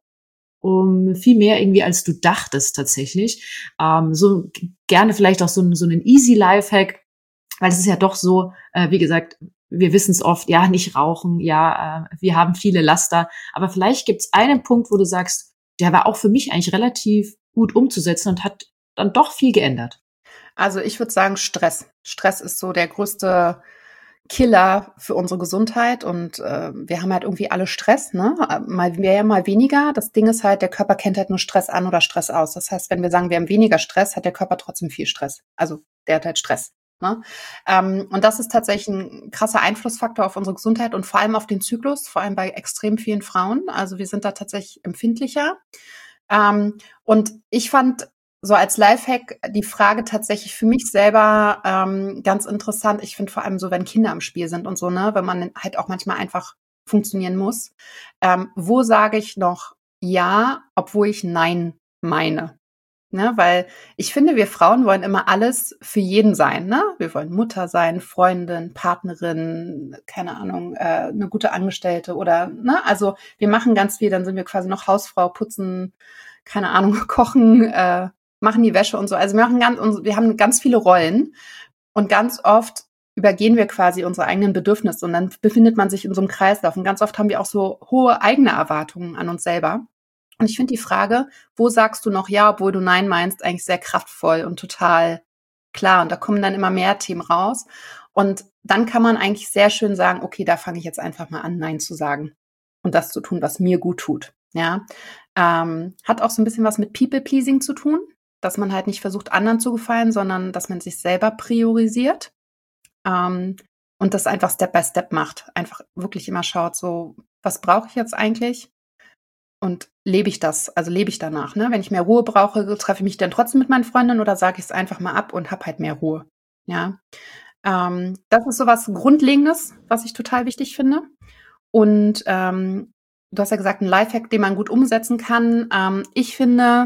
viel mehr irgendwie als du dachtest tatsächlich. So gerne vielleicht auch so einen easy Lifehack, weil es ist ja doch so, wie gesagt, wir wissen es oft, ja, nicht rauchen, ja, wir haben viele Laster, aber vielleicht gibt es einen Punkt, wo du sagst, der war auch für mich eigentlich relativ gut umzusetzen und hat dann doch viel geändert. Also ich würde sagen Stress. Stress ist so der größte Killer für unsere Gesundheit und wir haben halt irgendwie alle Stress, ne? Mal mehr, mal weniger. Das Ding ist halt, der Körper kennt halt nur Stress an oder Stress aus. Das heißt, wenn wir sagen, wir haben weniger Stress, hat der Körper trotzdem viel Stress. Also der hat halt Stress. Ne? Und das ist tatsächlich ein krasser Einflussfaktor auf unsere Gesundheit und vor allem auf den Zyklus, vor allem bei extrem vielen Frauen. Also wir sind da tatsächlich empfindlicher. Und ich fand so als Lifehack die Frage tatsächlich für mich selber ganz interessant. Ich finde vor allem so, wenn Kinder im Spiel sind und so, ne, wenn man halt auch manchmal einfach funktionieren muss. Wo sage ich noch ja, obwohl ich nein meine? Ne, weil ich finde, wir Frauen wollen immer alles für jeden sein. Ne? Wir wollen Mutter sein, Freundin, Partnerin, keine Ahnung, eine gute Angestellte oder, ne, also wir machen ganz viel, dann sind wir quasi noch Hausfrau, putzen, keine Ahnung, kochen, machen die Wäsche und so. Also wir haben ganz viele Rollen und ganz oft übergehen wir quasi unsere eigenen Bedürfnisse und dann befindet man sich in so einem Kreislauf. Und ganz oft haben wir auch so hohe eigene Erwartungen an uns selber. Und ich finde die Frage, wo sagst du noch ja, obwohl du nein meinst, eigentlich sehr kraftvoll und total klar. Und da kommen dann immer mehr Themen raus. Und dann kann man eigentlich sehr schön sagen, okay, da fange ich jetzt einfach mal an, nein zu sagen und das zu tun, was mir gut tut. Ja, hat auch so ein bisschen was mit People-Pleasing zu tun, dass man halt nicht versucht, anderen zu gefallen, sondern dass man sich selber priorisiert und das einfach Step by Step macht. Einfach wirklich immer schaut, so, was brauche ich jetzt eigentlich? Und lebe ich das? Also lebe ich danach, ne? Wenn ich mehr Ruhe brauche, treffe ich mich dann trotzdem mit meinen Freundinnen oder sage ich es einfach mal ab und habe halt mehr Ruhe? Ja. Das ist so was Grundlegendes, was ich total wichtig finde. Und du hast ja gesagt, ein Lifehack, den man gut umsetzen kann. Ich finde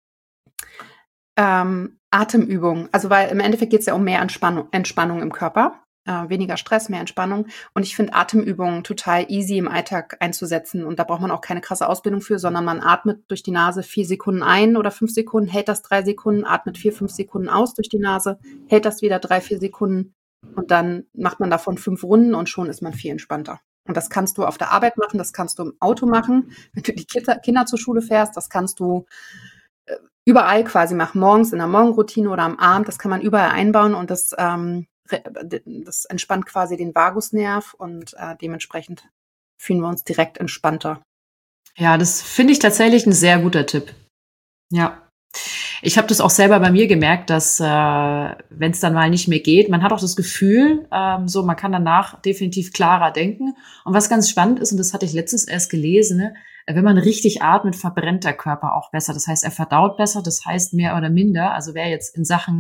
Atemübungen, also weil im Endeffekt geht es ja um mehr Entspannung im Körper. Weniger Stress, mehr Entspannung. Und ich finde Atemübungen total easy im Alltag einzusetzen. Und da braucht man auch keine krasse Ausbildung für, sondern man atmet durch die Nase 4 Sekunden ein oder 5 Sekunden, hält das 3 Sekunden, atmet 4, 5 Sekunden aus durch die Nase, hält das wieder 3, 4 Sekunden und dann macht man davon 5 Runden und schon ist man viel entspannter. Und das kannst du auf der Arbeit machen, das kannst du im Auto machen, wenn du die Kinder zur Schule fährst, das kannst du überall quasi machen, morgens in der Morgenroutine oder am Abend, das kann man überall einbauen und das entspannt quasi den Vagusnerv und dementsprechend fühlen wir uns direkt entspannter. Ja, das finde ich tatsächlich ein sehr guter Tipp. Ja. Ich habe das auch selber bei mir gemerkt, dass wenn es dann mal nicht mehr geht, man hat auch das Gefühl, so man kann danach definitiv klarer denken. Und was ganz spannend ist, und das hatte ich letztens erst gelesen, ne, wenn man richtig atmet, verbrennt der Körper auch besser. Das heißt, er verdaut besser, das heißt mehr oder minder. Also wer jetzt in Sachen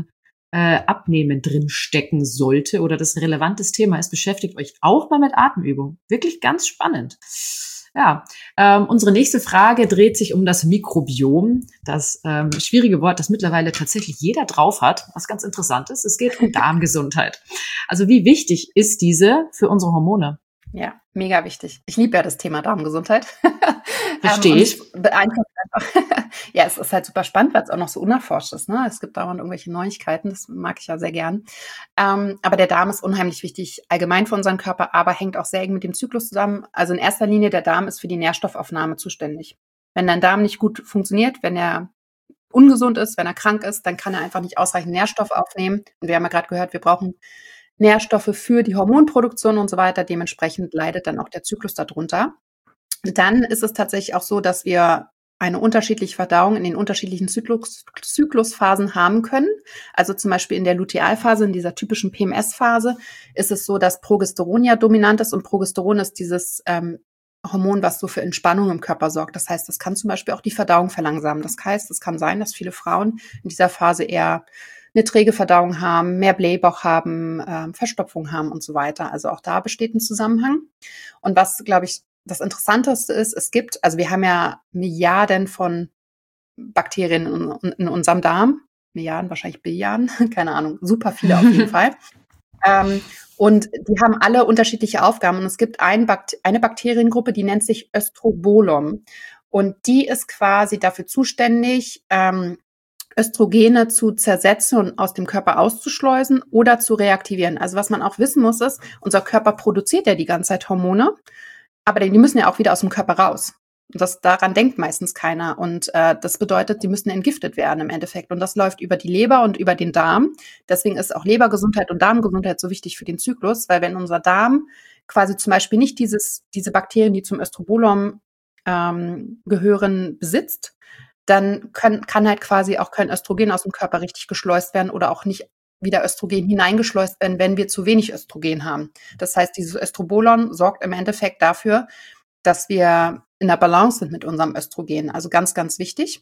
Abnehmen drin stecken sollte oder das ein relevantes Thema ist, beschäftigt euch auch mal mit Atemübung. Wirklich ganz spannend. Ja, unsere nächste Frage dreht sich um das Mikrobiom, das schwierige Wort, das mittlerweile tatsächlich jeder drauf hat, was ganz interessant ist. Es geht um Darmgesundheit. Also wie wichtig ist diese für unsere Hormone? Ja, mega wichtig. Ich liebe ja das Thema Darmgesundheit. Verstehe ich. Beeinflusst einfach. Ja, es ist halt super spannend, weil es auch noch so unerforscht ist. Ne? Es gibt dauernd irgendwelche Neuigkeiten, das mag ich ja sehr gern. Aber der Darm ist unheimlich wichtig, allgemein für unseren Körper, aber hängt auch sehr eng mit dem Zyklus zusammen. Also in erster Linie, der Darm ist für die Nährstoffaufnahme zuständig. Wenn dein Darm nicht gut funktioniert, wenn er ungesund ist, wenn er krank ist, dann kann er einfach nicht ausreichend Nährstoff aufnehmen. Und wir haben ja gerade gehört, wir brauchen Nährstoffe für die Hormonproduktion und so weiter. Dementsprechend leidet dann auch der Zyklus darunter. Dann ist es tatsächlich auch so, dass wir eine unterschiedliche Verdauung in den unterschiedlichen Zyklusphasen haben können. Also zum Beispiel in der Lutealphase, in dieser typischen PMS-Phase, ist es so, dass Progesteron ja dominant ist und Progesteron ist dieses Hormon, was so für Entspannung im Körper sorgt. Das heißt, das kann zum Beispiel auch die Verdauung verlangsamen. Das heißt, es kann sein, dass viele Frauen in dieser Phase eher eine träge Verdauung haben, mehr Blähbauch haben, Verstopfung haben und so weiter. Also auch da besteht ein Zusammenhang. Und was, glaube ich, das Interessanteste ist, also wir haben ja Milliarden von Bakterien in unserem Darm. Milliarden, wahrscheinlich Billiarden, keine Ahnung, super viele auf jeden Fall. Und die haben alle unterschiedliche Aufgaben. Und es gibt eine Bakteriengruppe, die nennt sich Östrobolon. Und die ist quasi dafür zuständig, Östrogene zu zersetzen und aus dem Körper auszuschleusen oder zu reaktivieren. Also was man auch wissen muss, ist, unser Körper produziert ja die ganze Zeit Hormone, aber die müssen ja auch wieder aus dem Körper raus. Und daran denkt meistens keiner. Und das bedeutet, die müssen entgiftet werden im Endeffekt. Und das läuft über die Leber und über den Darm. Deswegen ist auch Lebergesundheit und Darmgesundheit so wichtig für den Zyklus, weil wenn unser Darm quasi zum Beispiel nicht diese Bakterien, die zum Östrobolon gehören, besitzt, dann können Östrogen aus dem Körper richtig geschleust werden oder auch nicht wieder Östrogen hineingeschleust werden, wenn wir zu wenig Östrogen haben. Das heißt, dieses Östrobolon sorgt im Endeffekt dafür, dass wir in der Balance sind mit unserem Östrogen. Also ganz, ganz wichtig.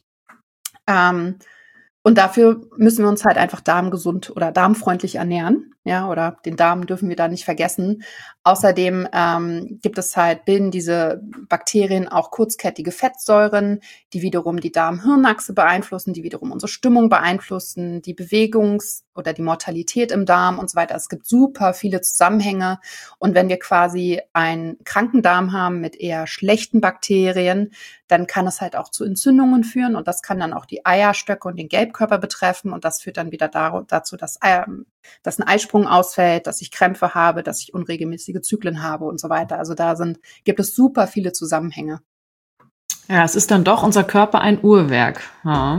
Und dafür müssen wir uns halt einfach darmgesund oder darmfreundlich ernähren. Ja, oder den Darm dürfen wir da nicht vergessen. Außerdem bilden diese Bakterien auch kurzkettige Fettsäuren, die wiederum die Darm-Hirn-Achse beeinflussen, die wiederum unsere Stimmung beeinflussen, die oder die Mortalität im Darm und so weiter. Es gibt super viele Zusammenhänge. Und wenn wir quasi einen kranken Darm haben mit eher schlechten Bakterien, dann kann es halt auch zu Entzündungen führen und das kann dann auch die Eierstöcke und den Gelbkörper betreffen und das führt dann wieder dazu, dass ein Eisprung ausfällt, dass ich Krämpfe habe, dass ich unregelmäßige Zyklen habe und so weiter. Also gibt es super viele Zusammenhänge. Ja, es ist dann doch unser Körper ein Uhrwerk. Ja.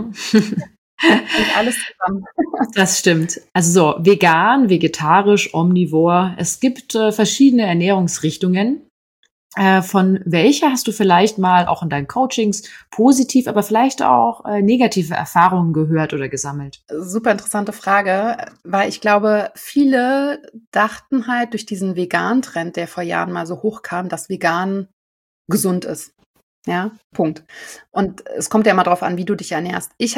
Und alles zusammen. Das stimmt. Also so vegan, vegetarisch, omnivor. Es gibt verschiedene Ernährungsrichtungen. Von welcher hast du vielleicht mal auch in deinen Coachings positiv, aber vielleicht auch negative Erfahrungen gehört oder gesammelt? Super interessante Frage, weil ich glaube, viele dachten halt durch diesen Vegan-Trend, der vor Jahren mal so hochkam, dass vegan gesund ist. Ja, Punkt. Und es kommt ja immer darauf an, wie du dich ernährst. Ich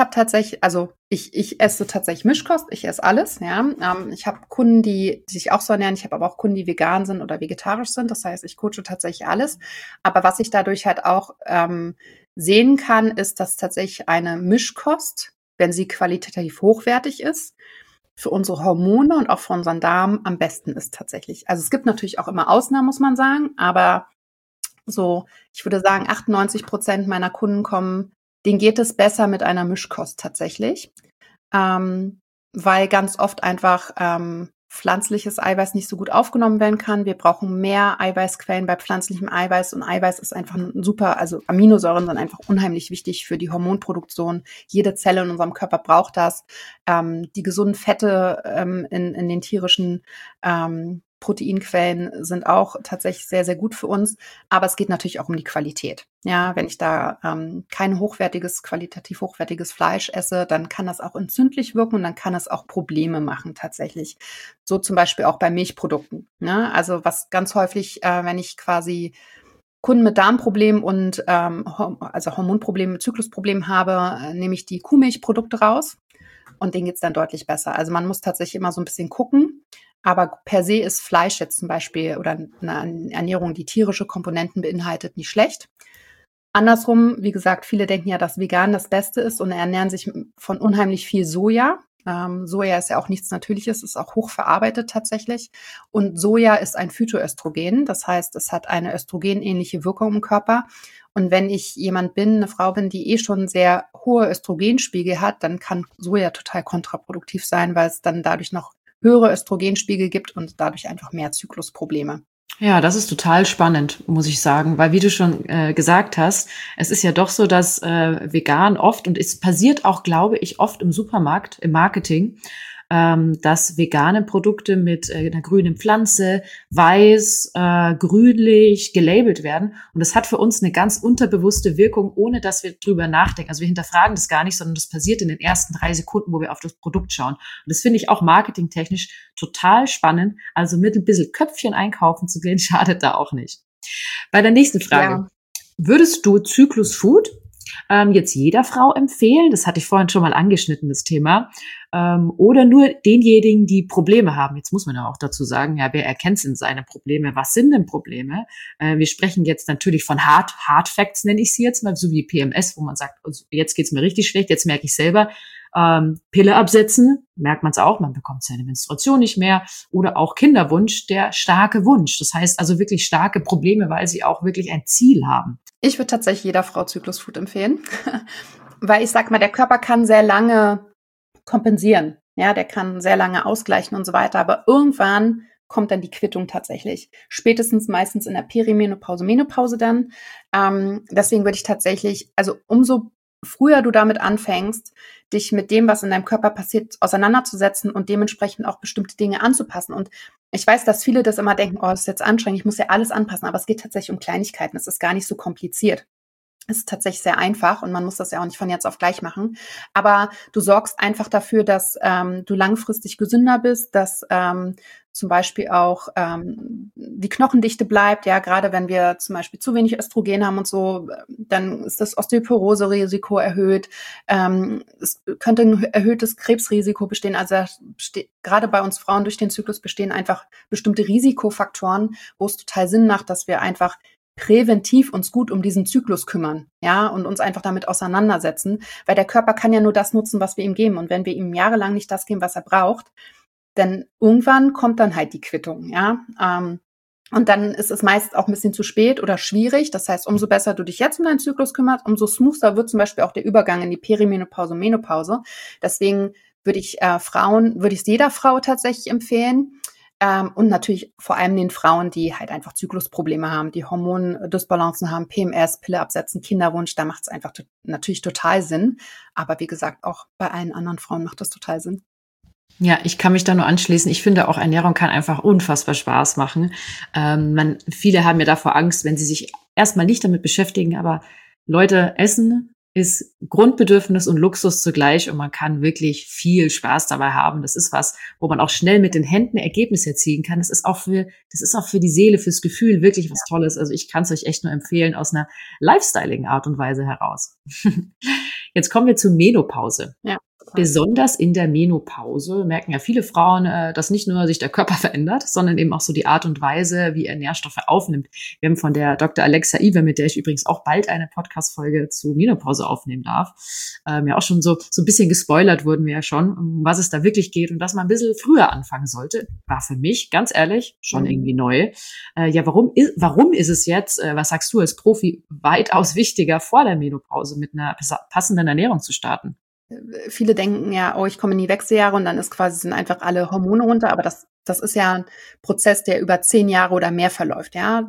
esse tatsächlich Mischkost, ich esse alles, ja. Ich habe Kunden, die sich auch so ernähren, ich habe aber auch Kunden, die vegan sind oder vegetarisch sind. Das heißt, ich coache tatsächlich alles. Aber was ich dadurch halt auch sehen kann, ist, dass tatsächlich eine Mischkost, wenn sie qualitativ hochwertig ist, für unsere Hormone und auch für unseren Darm am besten ist tatsächlich. Also es gibt natürlich auch immer Ausnahmen, muss man sagen, aber ich würde sagen, 98% meiner Kunden denen geht es besser mit einer Mischkost tatsächlich, weil ganz oft einfach pflanzliches Eiweiß nicht so gut aufgenommen werden kann. Wir brauchen mehr Eiweißquellen bei pflanzlichem Eiweiß und Eiweiß ist einfach also Aminosäuren sind einfach unheimlich wichtig für die Hormonproduktion. Jede Zelle in unserem Körper braucht das. Die gesunden Fette in den tierischen Proteinquellen sind auch tatsächlich sehr, sehr gut für uns. Aber es geht natürlich auch um die Qualität. Ja, wenn ich da kein qualitativ hochwertiges Fleisch esse, dann kann das auch entzündlich wirken und dann kann es auch Probleme machen tatsächlich. So zum Beispiel auch bei Milchprodukten. Ne? Also was ganz häufig, wenn ich quasi Kunden mit Darmproblemen und also Hormonproblemen, Zyklusproblemen habe, nehme ich die Kuhmilchprodukte raus. und denen geht's dann deutlich besser. Also man muss tatsächlich immer so ein bisschen gucken, aber per se ist Fleisch jetzt zum Beispiel oder eine Ernährung, die tierische Komponenten beinhaltet, nicht schlecht. Andersrum, wie gesagt, viele denken ja, dass vegan das Beste ist und ernähren sich von unheimlich viel Soja. Soja ist ja auch nichts Natürliches, ist auch hochverarbeitet tatsächlich. Und Soja ist ein Phytoöstrogen, das heißt, es hat eine östrogenähnliche Wirkung im Körper. Und wenn ich jemand bin, eine Frau bin, die schon sehr hohe Östrogenspiegel hat, dann kann Soja total kontraproduktiv sein, weil es dann dadurch noch höhere Östrogenspiegel gibt und dadurch einfach mehr Zyklusprobleme. Ja, das ist total spannend, muss ich sagen, weil wie du schon gesagt hast, es ist ja doch so, dass vegan oft, und es passiert auch, glaube ich, oft im Supermarkt, im Marketing, dass vegane Produkte mit einer grünen Pflanze, weiß, grünlich gelabelt werden. Und das hat für uns eine ganz unterbewusste Wirkung, ohne dass wir drüber nachdenken. Also wir hinterfragen das gar nicht, sondern das passiert in den ersten 3 Sekunden, wo wir auf das Produkt schauen. Und das finde ich auch marketingtechnisch total spannend. Also mit ein bisschen Köpfchen einkaufen zu gehen, schadet da auch nicht. Bei der nächsten Frage. Ja. Würdest du Zyklus Food jetzt jeder Frau empfehlen? Das hatte ich vorhin schon mal angeschnitten, das Thema. Oder nur denjenigen, die Probleme haben. Jetzt muss man ja auch dazu sagen, ja, wer erkennt denn seine Probleme? Was sind denn Probleme? Wir sprechen jetzt natürlich von Hard Facts, nenne ich sie jetzt mal, so wie PMS, wo man sagt, also jetzt geht's mir richtig schlecht, jetzt merke ich selber, Pille absetzen, merkt man es auch, man bekommt seine Menstruation nicht mehr, oder auch Kinderwunsch, der starke Wunsch. Das heißt also wirklich starke Probleme, weil sie auch wirklich ein Ziel haben. Ich würde tatsächlich jeder Frau Zyklus Food empfehlen, weil ich sag mal, der Körper kann sehr lange kompensieren. Ja, der kann sehr lange ausgleichen und so weiter, aber irgendwann kommt dann die Quittung tatsächlich. Spätestens meistens in der Perimenopause, Menopause dann. Deswegen würde ich tatsächlich, also umso früher du damit anfängst, dich mit dem, was in deinem Körper passiert, auseinanderzusetzen und dementsprechend auch bestimmte Dinge anzupassen. Und ich weiß, dass viele das immer denken, oh, das ist jetzt anstrengend, ich muss ja alles anpassen, aber es geht tatsächlich um Kleinigkeiten. Es ist gar nicht so kompliziert. Es ist tatsächlich sehr einfach und man muss das ja auch nicht von jetzt auf gleich machen. Aber du sorgst einfach dafür, dass du langfristig gesünder bist, dass zum Beispiel auch die Knochendichte bleibt. Ja, gerade wenn wir zum Beispiel zu wenig Östrogen haben und so, dann ist das Osteoporose-Risiko erhöht. Es könnte ein erhöhtes Krebsrisiko bestehen. Also gerade bei uns Frauen durch den Zyklus bestehen einfach bestimmte Risikofaktoren, wo es total Sinn macht, dass wir einfach präventiv uns gut um diesen Zyklus kümmern, ja, und uns einfach damit auseinandersetzen, weil der Körper kann ja nur das nutzen, was wir ihm geben. Und wenn wir ihm jahrelang nicht das geben, was er braucht, dann irgendwann kommt dann halt die Quittung, ja. Und dann ist es meist auch ein bisschen zu spät oder schwierig. Das heißt, umso besser du dich jetzt um deinen Zyklus kümmerst, umso smoother wird zum Beispiel auch der Übergang in die Perimenopause, Menopause. Deswegen würde ich es jeder Frau tatsächlich empfehlen. Und natürlich vor allem den Frauen, die halt einfach Zyklusprobleme haben, die Hormondysbalancen haben, PMS, Pille absetzen, Kinderwunsch, da macht es einfach natürlich total Sinn. Aber wie gesagt, auch bei allen anderen Frauen macht das total Sinn. Ja, ich kann mich da nur anschließen. Ich finde auch, Ernährung kann einfach unfassbar Spaß machen. Viele haben ja davor Angst, wenn sie sich erstmal nicht damit beschäftigen, aber Leute, Essen ist Grundbedürfnis und Luxus zugleich und man kann wirklich viel Spaß dabei haben. Das ist was, wo man auch schnell mit den Händen Ergebnisse erzielen kann. Das ist auch für die Seele, fürs Gefühl wirklich was Tolles. Also ich kann es euch echt nur empfehlen aus einer lifestyling Art und Weise heraus. Jetzt kommen wir zur Menopause. Ja. Besonders in der Menopause merken ja viele Frauen, dass nicht nur sich der Körper verändert, sondern eben auch so die Art und Weise, wie er Nährstoffe aufnimmt. Wir haben von der Dr. Alexa Iwe, mit der ich übrigens auch bald eine Podcast-Folge zu Menopause aufnehmen darf, ja auch schon so ein bisschen gespoilert wurden wir ja schon, um was es da wirklich geht und dass man ein bisschen früher anfangen sollte. War für mich, ganz ehrlich, schon irgendwie neu. Ja, warum ist es jetzt, was sagst du als Profi, weitaus wichtiger, vor der Menopause mit einer passenden Ernährung zu starten? Viele denken ja, oh, ich komme in die Wechseljahre und dann sind einfach alle Hormone runter, aber das ist ja ein Prozess, der über 10 Jahre oder mehr verläuft, ja.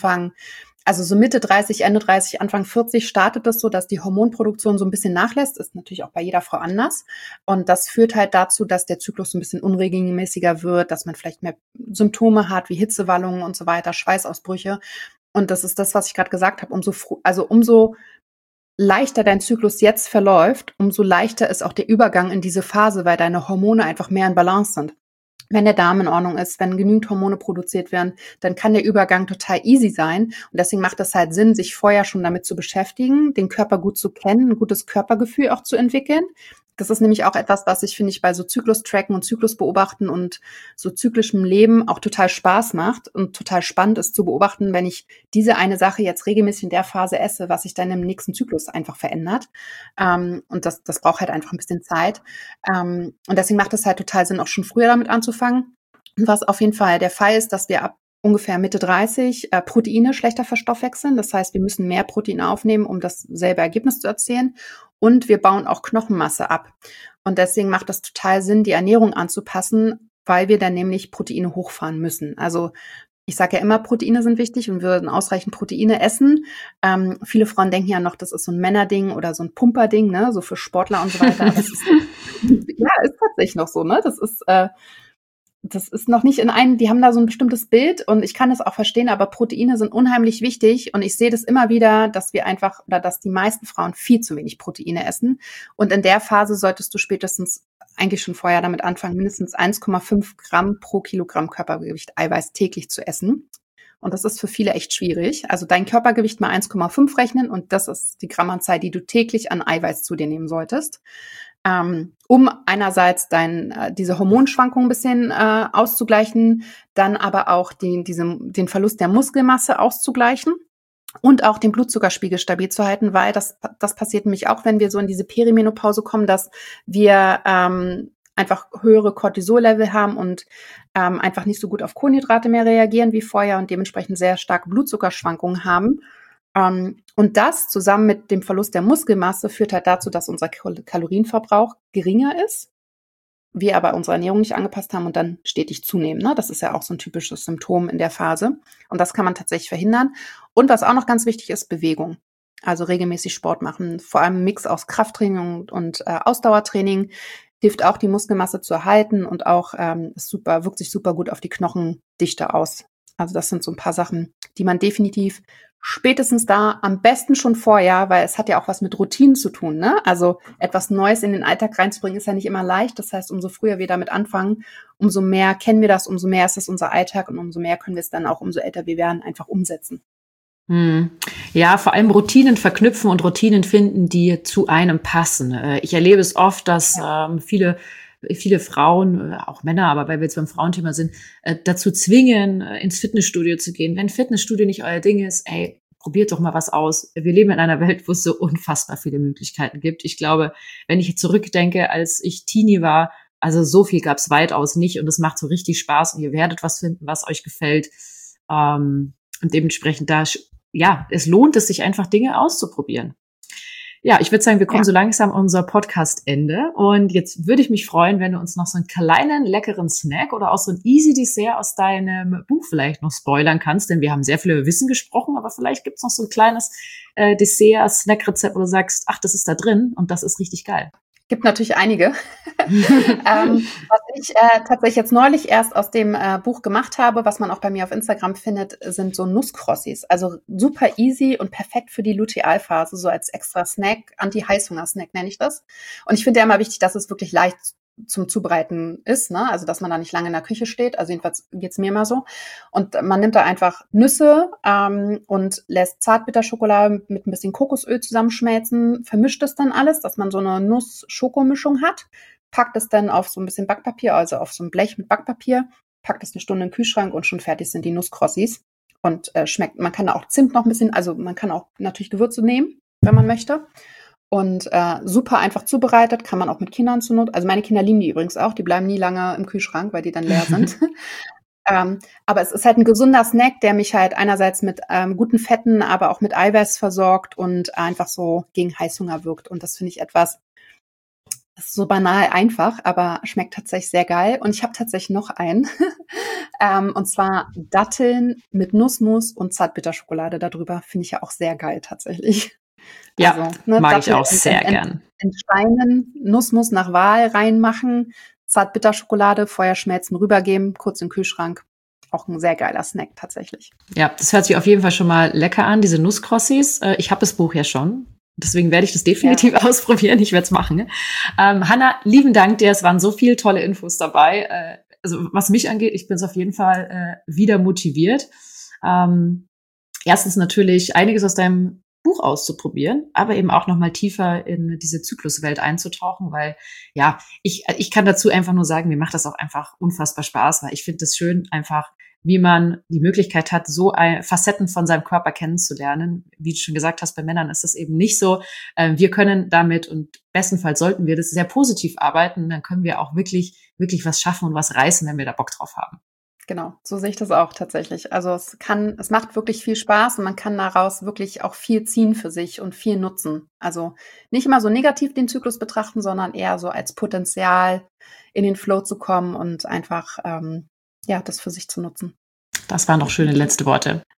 So Mitte 30, Ende 30, Anfang 40 startet das so, dass die Hormonproduktion so ein bisschen nachlässt, ist natürlich auch bei jeder Frau anders. Und das führt halt dazu, dass der Zyklus so ein bisschen unregelmäßiger wird, dass man vielleicht mehr Symptome hat, wie Hitzewallungen und so weiter, Schweißausbrüche. Und das ist das, was ich gerade gesagt habe, umso leichter dein Zyklus jetzt verläuft, umso leichter ist auch der Übergang in diese Phase, weil deine Hormone einfach mehr in Balance sind. Wenn der Darm in Ordnung ist, wenn genügend Hormone produziert werden, dann kann der Übergang total easy sein. Und deswegen macht es halt Sinn, sich vorher schon damit zu beschäftigen, den Körper gut zu kennen, ein gutes Körpergefühl auch zu entwickeln. Das ist nämlich auch etwas, was ich, finde ich, bei so Zyklus-Tracken und Zyklus-Beobachten und so zyklischem Leben auch total Spaß macht und total spannend ist zu beobachten, wenn ich diese eine Sache jetzt regelmäßig in der Phase esse, was sich dann im nächsten Zyklus einfach verändert. Und das braucht halt einfach ein bisschen Zeit. Und deswegen macht es halt total Sinn, auch schon früher damit anzufangen. Und was auf jeden Fall der Fall ist, dass wir ab ungefähr Mitte 30 Proteine schlechter verstoffwechseln. Das heißt, wir müssen mehr Proteine aufnehmen, um dasselbe Ergebnis zu erzielen. Und wir bauen auch Knochenmasse ab. Und deswegen macht es total Sinn, die Ernährung anzupassen, weil wir dann nämlich Proteine hochfahren müssen. Also ich sage ja immer, Proteine sind wichtig und wir würden ausreichend Proteine essen. Viele Frauen denken ja noch, das ist so ein Männerding oder so ein Pumperding, ne, so für Sportler und so weiter. Aber es ist, ja, ist tatsächlich noch so, ne? Das ist noch nicht die haben da so ein bestimmtes Bild und ich kann es auch verstehen, aber Proteine sind unheimlich wichtig und ich sehe das immer wieder, dass dass die meisten Frauen viel zu wenig Proteine essen und in der Phase solltest du spätestens eigentlich schon vorher damit anfangen, mindestens 1,5 Gramm pro Kilogramm Körpergewicht Eiweiß täglich zu essen. Und das ist für viele echt schwierig. Also dein Körpergewicht mal 1,5 rechnen und das ist die Grammanzahl, die du täglich an Eiweiß zu dir nehmen solltest. Um einerseits diese Hormonschwankungen ein bisschen auszugleichen, dann aber auch den Verlust der Muskelmasse auszugleichen und auch den Blutzuckerspiegel stabil zu halten, weil das passiert nämlich auch, wenn wir so in diese Perimenopause kommen, dass wir einfach höhere Cortisol-Level haben und einfach nicht so gut auf Kohlenhydrate mehr reagieren wie vorher und dementsprechend sehr starke Blutzuckerschwankungen haben. Und das zusammen mit dem Verlust der Muskelmasse führt halt dazu, dass unser Kalorienverbrauch geringer ist, wir aber unsere Ernährung nicht angepasst haben und dann stetig zunehmen. Ne? Das ist ja auch so ein typisches Symptom in der Phase. Und das kann man tatsächlich verhindern. Und was auch noch ganz wichtig ist, Bewegung. Also regelmäßig Sport machen, vor allem ein Mix aus Krafttraining und Ausdauertraining hilft auch, die Muskelmasse zu erhalten und auch wirkt sich super gut auf die Knochendichte aus. Also das sind so ein paar Sachen, die man definitiv spätestens da, am besten schon vorher, weil es hat ja auch was mit Routinen zu tun, ne? Also etwas Neues in den Alltag reinzubringen, ist ja nicht immer leicht. Das heißt, umso früher wir damit anfangen, umso mehr kennen wir das, umso mehr ist es unser Alltag und umso mehr können wir es dann auch, umso älter wir werden, einfach umsetzen. Ja, vor allem Routinen verknüpfen und Routinen finden, die zu einem passen. Ich erlebe es oft, dass viele Frauen, auch Männer, aber weil wir jetzt beim Frauenthema sind, dazu zwingen, ins Fitnessstudio zu gehen. Wenn Fitnessstudio nicht euer Ding ist, probiert doch mal was aus. Wir leben in einer Welt, wo es so unfassbar viele Möglichkeiten gibt. Ich glaube, wenn ich zurückdenke, als ich Teenie war, also so viel gab es weitaus nicht und es macht so richtig Spaß und ihr werdet was finden, was euch gefällt. Und dementsprechend es lohnt es sich einfach, Dinge auszuprobieren. Ja, ich würde sagen, wir kommen so langsam an unser Podcast-Ende. Und jetzt würde ich mich freuen, wenn du uns noch so einen kleinen, leckeren Snack oder auch so ein easy Dessert aus deinem Buch vielleicht noch spoilern kannst. Denn wir haben sehr viel über Wissen gesprochen, aber vielleicht gibt's noch so ein kleines Dessert-Snack-Rezept, wo du sagst, ach, das ist da drin und das ist richtig geil. Gibt natürlich einige. Was ich tatsächlich jetzt neulich erst aus dem Buch gemacht habe, was man auch bei mir auf Instagram findet, sind so Nusscrossis. Also super easy und perfekt für die Lutealphase, so als extra Snack, Anti-Heißhunger-Snack nenne ich das. Und ich finde ja immer wichtig, dass es wirklich leicht zum Zubereiten ist, ne? Also dass man da nicht lange in der Küche steht. Also jedenfalls geht's mir immer so. Und man nimmt da einfach Nüsse und lässt Zartbitterschokolade mit ein bisschen Kokosöl zusammenschmelzen, vermischt es dann alles, dass man so eine Nuss-Schokomischung hat, packt es dann auf so ein bisschen Backpapier, also auf so ein Blech mit Backpapier, packt es eine Stunde in den Kühlschrank und schon fertig sind die Nusscrossis. Und schmeckt, man kann da auch Zimt noch ein bisschen, also man kann auch natürlich Gewürze nehmen, wenn man möchte. Und super einfach zubereitet, kann man auch mit Kindern zur Not. Also meine Kinder lieben die übrigens auch, die bleiben nie lange im Kühlschrank, weil die dann leer sind. Aber es ist halt ein gesunder Snack, der mich halt einerseits mit guten Fetten, aber auch mit Eiweiß versorgt und einfach so gegen Heißhunger wirkt. Und das finde ich etwas, das ist so banal einfach, aber schmeckt tatsächlich sehr geil. Und ich habe tatsächlich noch einen. Und zwar Datteln mit Nussmus und Zartbitterschokolade darüber. Finde ich ja auch sehr geil tatsächlich. Ja, also, mag Datteln ich auch sehr gern. Entsteinen, Nussmus nach Wahl reinmachen, Zartbitterschokolade, Feuer schmelzen, rübergeben, kurz in den Kühlschrank. Auch ein sehr geiler Snack tatsächlich. Ja, das hört sich auf jeden Fall schon mal lecker an, diese Nusscrossis. Ich habe das Buch ja schon. Deswegen werde ich das definitiv ausprobieren. Ich werde es machen. Hannah, lieben Dank dir. Es waren so viele tolle Infos dabei. Also was mich angeht, ich bin auf jeden Fall wieder motiviert. Erstens natürlich einiges aus deinem Buch auszuprobieren, aber eben auch nochmal tiefer in diese Zykluswelt einzutauchen, weil ja, ich kann dazu einfach nur sagen, mir macht das auch einfach unfassbar Spaß, weil ich finde es schön, einfach wie man die Möglichkeit hat, so Facetten von seinem Körper kennenzulernen. Wie du schon gesagt hast, bei Männern ist es eben nicht so. Wir können damit und bestenfalls sollten wir das sehr positiv arbeiten, dann können wir auch wirklich was schaffen und was reißen, wenn wir da Bock drauf haben. Genau, so sehe ich das auch tatsächlich. Also es macht wirklich viel Spaß und man kann daraus wirklich auch viel ziehen für sich und viel nutzen. Also nicht immer so negativ den Zyklus betrachten, sondern eher so als Potenzial in den Flow zu kommen und einfach das für sich zu nutzen. Das waren doch schöne letzte Worte.